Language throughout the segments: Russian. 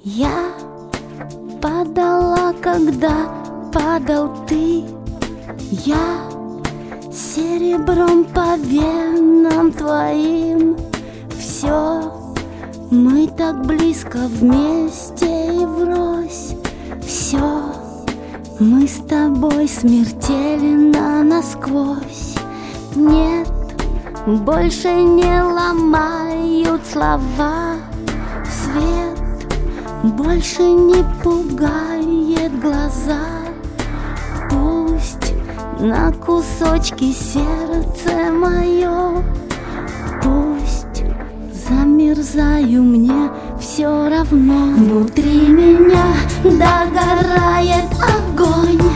Я падала, когда падал ты. Я серебром по венам твоим. Все, мы так близко вместе и врозь. Все, мы с тобой смертельно насквозь. Нет, больше не ломают слова. Свет больше не пугает глаза. Пусть на кусочки сердце мое, пусть замерзаю, мне все равно. Внутри меня догорает огонь.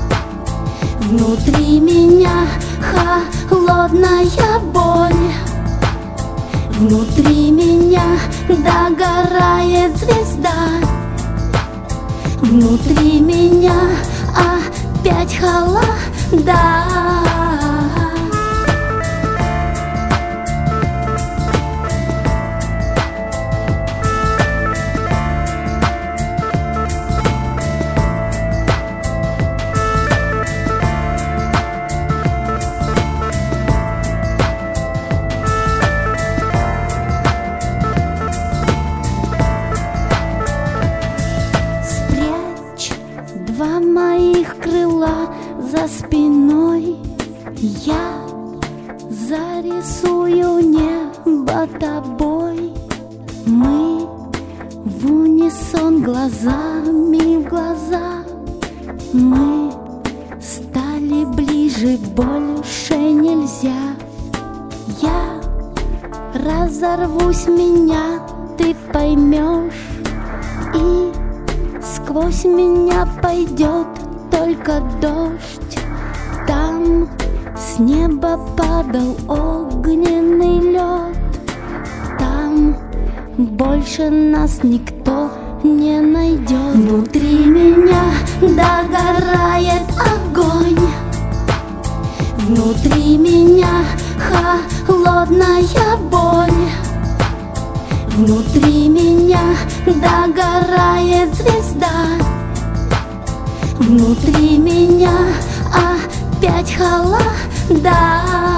Внутри меня холодная боль. Внутри меня догорает звезда. Внутри меня опять холода. Два моих крыла за спиной. Я зарисую небо тобой. Мы в унисон глазами в глаза. Мы стали ближе, больше нельзя. Я разорвусь, меня ты поймешь. И сквозь меня пойдет только дождь. Там с неба падал огненный лед. Там больше нас никто не найдет. Внутри меня догорает огонь. Внутри меня холодная боль. Внутри меня догорает звезда. Внутри меня опять холода.